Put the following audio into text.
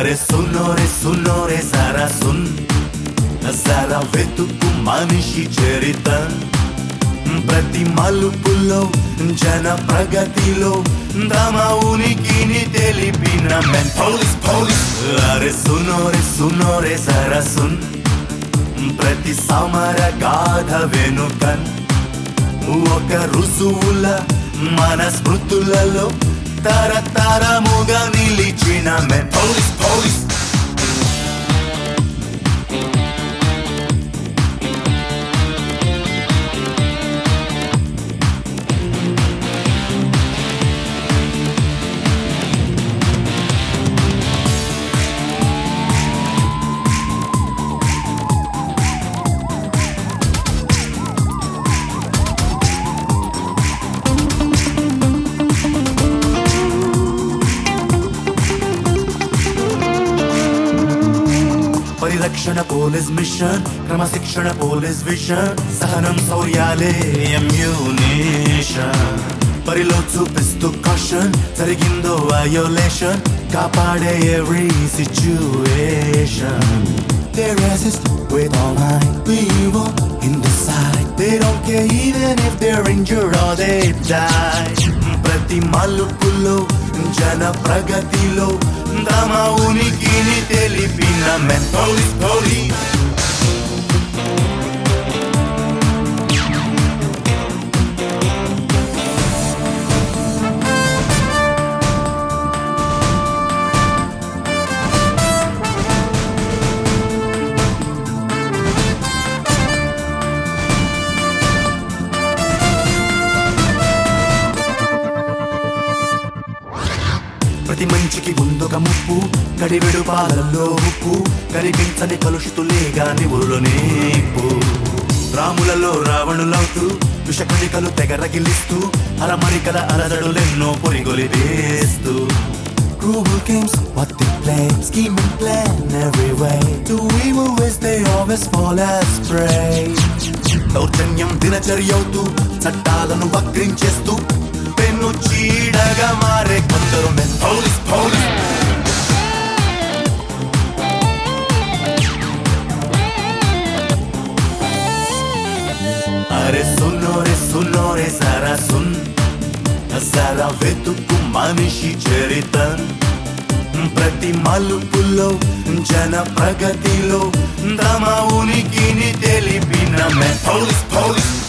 అరే సున్నో రే సారా సున్ సారా వెతుకు మనిషి చరిత ప్రతి మలుపులో జన ప్రగతిలో తమ ఉనికిని తెలిపిన మెన్ పోలీస్ అరే సున్నో రే సారా సున్ ప్రతి సమర గాథ వెనుకన్ ఒక రుసువుల మన స్మృతులలో తరతరముగా నిలిచిన మెన్ పోలీస్ పరిరక్షణ పోలీస్ మిషన్ క్రమశిక్షణ పోలీస్ విషన్ సహనం శౌర్యాలే అమ్యూనేషన్ పరిలో చూపిస్తూ కాషన్ జరిగిందో వయోలేషన్ కాపాడే every situation They resist with all might. We walk in the side. They don't care even if they're injured or they die. ప్రతి మలుపులో జన ప్రగతిలో తమ ఉనికిని తెలిపిన మెన్ పోలీస్ ప్రతి మంచికి ముందొక ముప్పు కడివెడు పాలల్లో ఉప్పు కనిపించని కలుషితులే గాని ఊరులో నీపు రాములలో రావణులవుతూ విషకణికలు తెగరగిలిస్తూ అరమరికల అలజడులెన్నో పొరిగొలి వేస్తూ Cruel games, what they play, scheme and plan every way. To evil ways they always fall as prey. దౌర్జన్యం దినచర్యవుతూ చట్టాలను వక్రించేస్తూ పెన్ను చీడగా మారే కొందరు మెన్ పోలీస్ అరే సున్నో రే సారా సున్ సారా వెతుకు మనిషి చరిత ప్రతి మలుపులో జన ప్రగతిలో తమ ఉనికిని తెలిపిన మెన్ పోలీస్